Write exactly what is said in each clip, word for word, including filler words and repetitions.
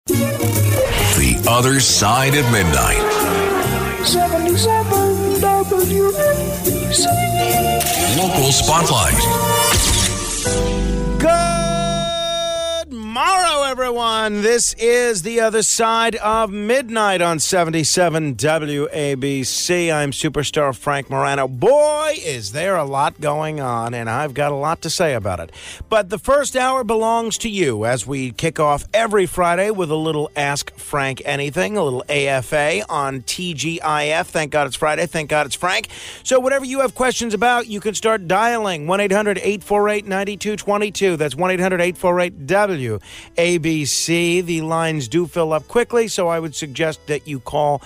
The Other Side of Midnight. seventy-seven W A B C. Local Spotlight. Good morrow, everyone. This is The Other Side of Midnight on seventy-seven W A B C. I'm superstar Frank Morano. Boy, is there a lot going on, and I've got a lot to say about it. But the first hour belongs to you as we kick off every Friday with a little Ask Frank Anything, a little A F A on T G I F. Thank God it's Friday. Thank God it's Frank. So whatever you have questions about, you can start dialing one eight hundred eight four eight nine two two two. That's one eight hundred eight four eight W A B C. The lines do fill up quickly, so I would suggest that you call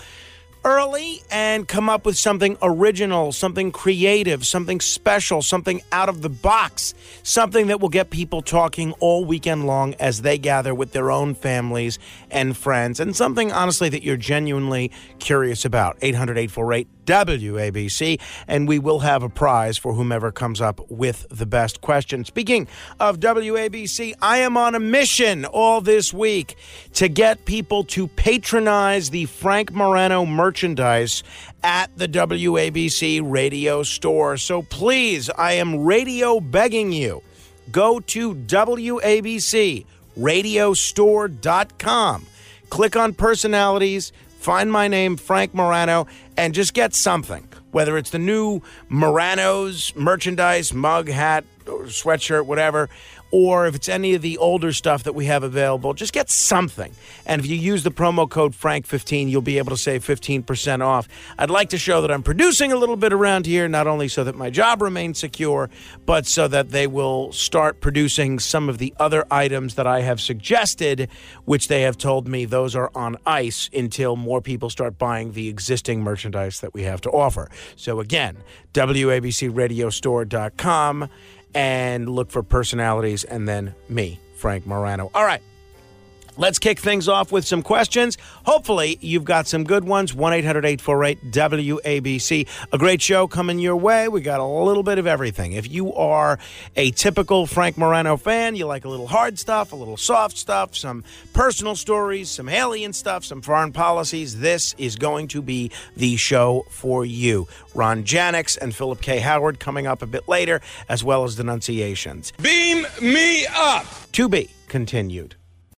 early and come up with something original, something creative, something special, something out of the box, something that will get people talking all weekend long as they gather with their own families and friends, and something, honestly, that you're genuinely curious about. eight hundred eight four eight W A B C, and we will have a prize for whomever comes up with the best question. Speaking of W A B C, I am on a mission all this week to get people to patronize the Frank Morano merchandise at the W A B C radio store. So please, I am radio begging you, go to W A B C radio store dot com, click on personalities, find my name, Frank Morano, and just get something. Whether it's the new Morano's merchandise, mug, hat, or sweatshirt, whatever, or if it's any of the older stuff that we have available, just get something. And if you use the promo code Frank fifteen, you'll be able to save fifteen percent off. I'd like to show that I'm producing a little bit around here, not only so that my job remains secure, but so that they will start producing some of the other items that I have suggested, which they have told me those are on ice until more people start buying the existing merchandise that we have to offer. So again, W A B C radio store dot com, and look for personalities and then me, Frank Morano. All right. Let's kick things off with some questions. Hopefully, you've got some good ones. one eight hundred eight four eight W A B C. A great show coming your way. We got a little bit of everything. If you are a typical Frank Morano fan, you like a little hard stuff, a little soft stuff, some personal stories, some alien stuff, some foreign policies, this is going to be the show for you. Ron Janix and Philip K. Howard coming up a bit later, as well as denunciations. Beam me up! To be continued.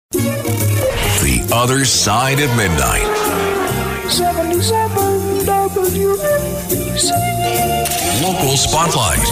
The Other Side of Midnight. seventy-seven W A B C. Local Spotlight.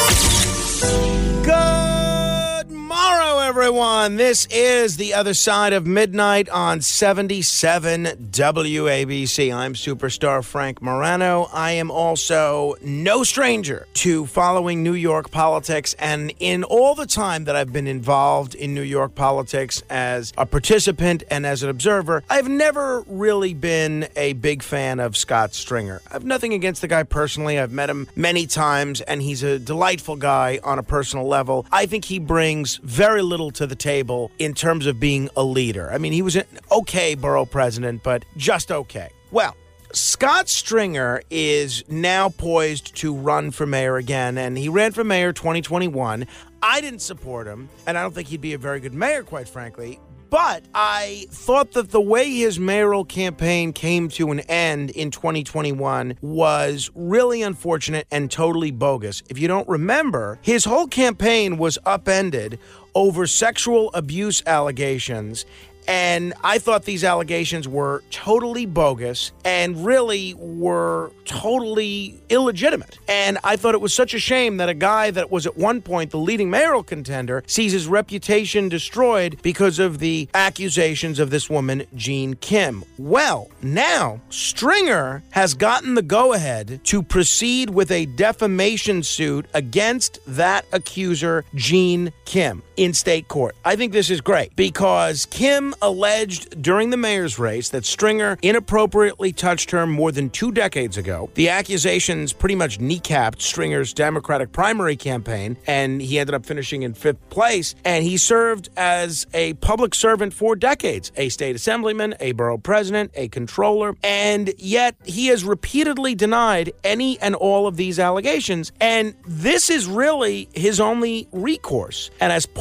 Good morrow, everyone. This is The Other Side of Midnight on seventy-seven W A B C. I'm superstar Frank Morano. I am also no stranger to following New York politics, and in all the time that I've been involved in New York politics as a participant and as an observer, I've never really been a big fan of Scott Stringer. I have nothing against the guy personally. I've met him many times, and he's a delightful guy on a personal level. I think he brings very little to the table in terms of being a leader. I mean, he was an okay borough president, but just okay. Well, Scott Stringer is now poised to run for mayor again, and he ran for mayor twenty twenty-one. I didn't support him, and I don't think he'd be a very good mayor, quite frankly. But I thought that the way his mayoral campaign came to an end in twenty twenty-one was really unfortunate and totally bogus. If you don't remember, his whole campaign was upended over sexual abuse allegations. And I thought these allegations were totally bogus and really were totally illegitimate. And I thought it was such a shame that a guy that was at one point the leading mayoral contender sees his reputation destroyed because of the accusations of this woman, Jean Kim. Well, now Stringer has gotten the go-ahead to proceed with a defamation suit against that accuser, Jean Kim, in state court. I think this is great because Kim alleged during the mayor's race that Stringer inappropriately touched her more than two decades ago. The accusations pretty much kneecapped Stringer's Democratic primary campaign, and he ended up finishing in fifth place. And he served as a public servant for decades, a state assemblyman, a borough president, a controller, and yet he has repeatedly denied any and all of these allegations. And this is really his only recourse. And as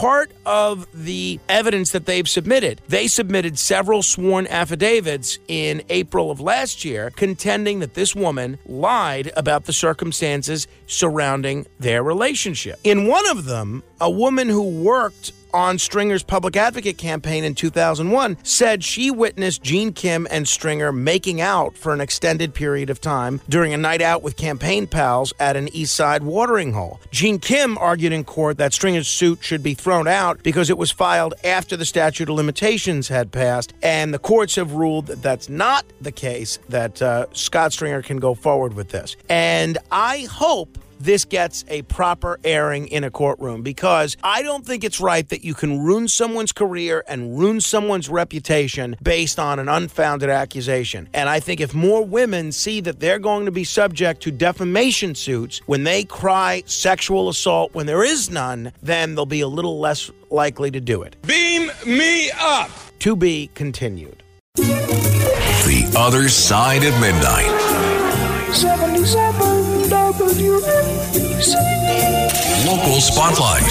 part of the evidence that they've submitted. They submitted several sworn affidavits in April of last year contending that this woman lied about the circumstances surrounding their relationship. In one of them, a woman who worked on Stringer's public advocate campaign in two thousand one said she witnessed Gene Kim and Stringer making out for an extended period of time during a night out with campaign pals at an East Side watering hole. Gene Kim argued in court that Stringer's suit should be thrown out because it was filed after the statute of limitations had passed, and the courts have ruled that that's not the case, that uh, Scott Stringer can go forward with this. And I hope this gets a proper airing in a courtroom, because I don't think it's right that you can ruin someone's career and ruin someone's reputation based on an unfounded accusation. And I think if more women see that they're going to be subject to defamation suits when they cry sexual assault when there is none, then they'll be a little less likely to do it. Beam me up! To be continued. The Other Side of Midnight. seventy-seven W A B C. Local Spotlight.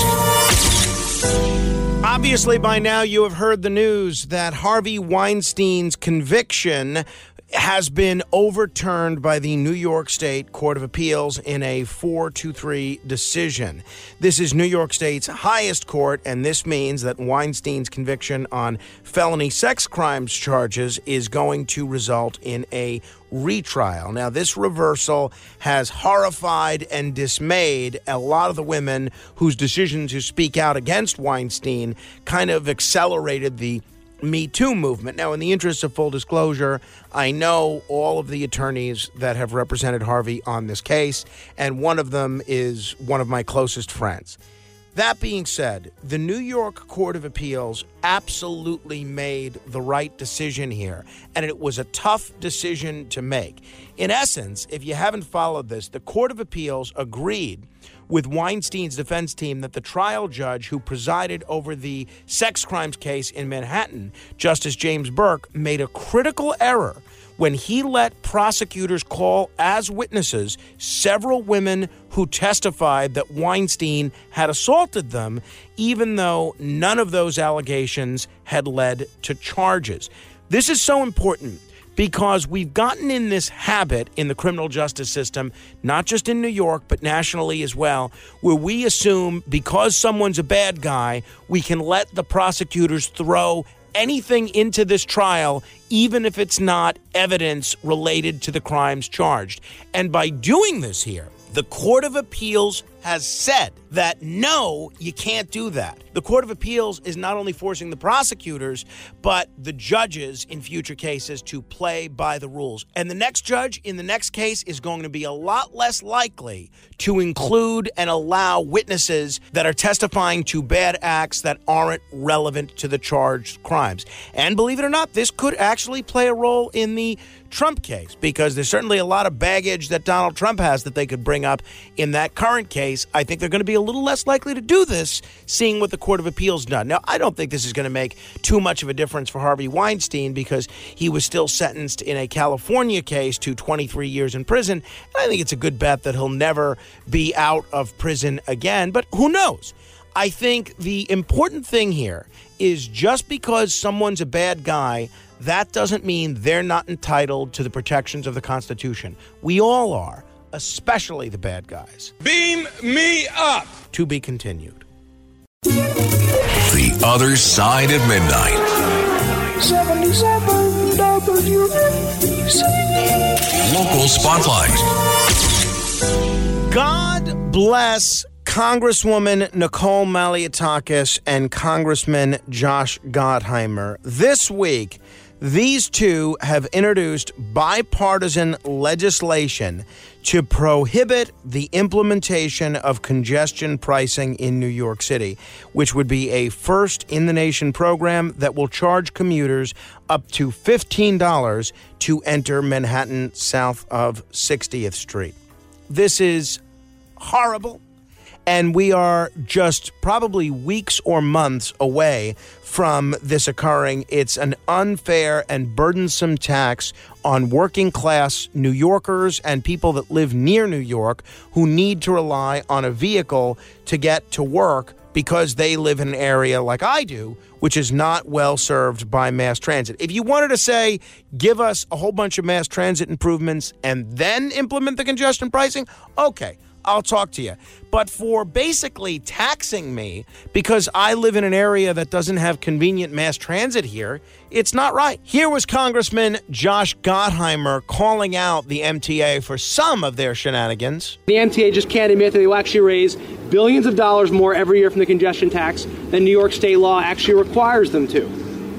Obviously, by now you have heard the news that Harvey Weinstein's conviction has been overturned by the New York State Court of Appeals in a four to three decision. This is New York State's highest court, and this means that Weinstein's conviction on felony sex crimes charges is going to result in a retrial. Now, this reversal has horrified and dismayed a lot of the women whose decision to speak out against Weinstein kind of accelerated the Me Too movement. Now, in the interest of full disclosure, I know all of the attorneys that have represented Harvey on this case, and one of them is one of my closest friends. That being said, the New York Court of Appeals absolutely made the right decision here, and it was a tough decision to make. In essence, if you haven't followed this, the Court of Appeals agreed with Weinstein's defense team that the trial judge who presided over the sex crimes case in Manhattan, Justice James Burke, made a critical error when he let prosecutors call as witnesses several women who testified that Weinstein had assaulted them, even though none of those allegations had led to charges. This is so important because we've gotten in this habit in the criminal justice system, not just in New York, but nationally as well, where we assume because someone's a bad guy, we can let the prosecutors throw anything into this trial, even if it's not evidence related to the crimes charged. And by doing this here, the Court of Appeals has said that, no, you can't do that. The Court of Appeals is not only forcing the prosecutors, but the judges in future cases to play by the rules. And the next judge in the next case is going to be a lot less likely to include and allow witnesses that are testifying to bad acts that aren't relevant to the charged crimes. And believe it or not, this could actually play a role in the Trump case, because there's certainly a lot of baggage that Donald Trump has that they could bring up in that current case. I think they're going to be a little less likely to do this, seeing what the Court of Appeals done. Now, I don't think this is going to make too much of a difference for Harvey Weinstein, because he was still sentenced in a California case to twenty-three years in prison. And I think it's a good bet that he'll never be out of prison again, but who knows? I think the important thing here is just because someone's a bad guy, that doesn't mean they're not entitled to the protections of the Constitution. We all are, especially the bad guys. Beam me up! To be continued. The Other Side of Midnight. seventy-seven W A B C. Local Spotlight. God bless Congresswoman Nicole Malliotakis and Congressman Josh Gottheimer. This week, these two have introduced bipartisan legislation to prohibit the implementation of congestion pricing in New York City, which would be a first-in-the-nation program that will charge commuters up to fifteen dollars to enter Manhattan south of sixtieth Street. This is horrible. And we are just probably weeks or months away from this occurring. It's an unfair and burdensome tax on working class New Yorkers and people that live near New York who need to rely on a vehicle to get to work because they live in an area like I do, which is not well served by mass transit. If you wanted to say, give us a whole bunch of mass transit improvements and then implement the congestion pricing, okay, I'll talk to you. But for basically taxing me because I live in an area that doesn't have convenient mass transit here, it's not right. Here was Congressman Josh Gottheimer calling out the M T A for some of their shenanigans. The M T A just can't admit that they will actually raise billions of dollars more every year from the congestion tax than New York state law actually requires them to.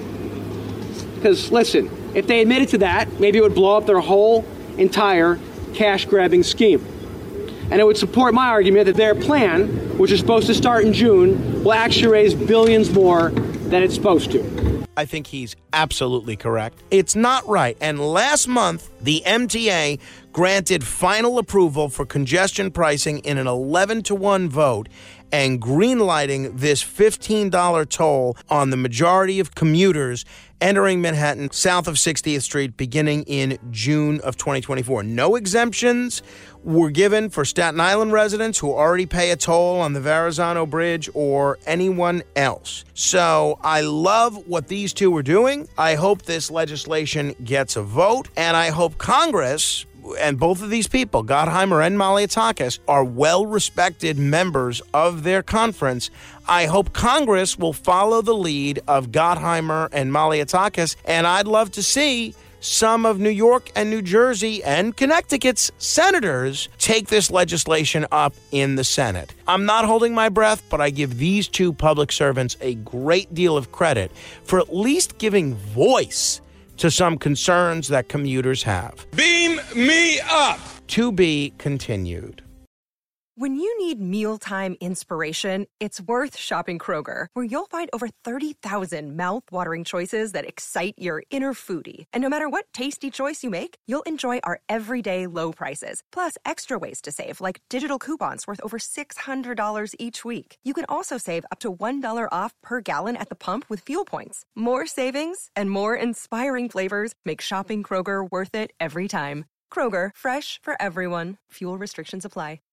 Because, listen, if they admitted to that, maybe it would blow up their whole entire cash-grabbing scheme. And it would support my argument that their plan, which is supposed to start in June, will actually raise billions more than it's supposed to. I think he's absolutely correct. It's not right. And last month, the M T A granted final approval for congestion pricing in an eleven to one vote and greenlighting this fifteen dollars toll on the majority of commuters entering Manhattan south of sixtieth Street beginning in June of twenty twenty-four. No exemptions were given for Staten Island residents who already pay a toll on the Verrazano Bridge or anyone else. So I love what these two are doing. I hope this legislation gets a vote, and I hope Congress, and both of these people, Gottheimer and Malliotakis, are well-respected members of their conference. I hope Congress will follow the lead of Gottheimer and Malliotakis, and I'd love to see some of New York and New Jersey and Connecticut's senators take this legislation up in the Senate. I'm not holding my breath, but I give these two public servants a great deal of credit for at least giving voice to some concerns that commuters have. Beam me up! To be continued. When you need mealtime inspiration, it's worth shopping Kroger, where you'll find over thirty thousand mouth-watering choices that excite your inner foodie. And no matter what tasty choice you make, you'll enjoy our everyday low prices, plus extra ways to save, like digital coupons worth over six hundred dollars each week. You can also save up to one dollar off per gallon at the pump with fuel points. More savings and more inspiring flavors make shopping Kroger worth it every time. Kroger, fresh for everyone. Fuel restrictions apply.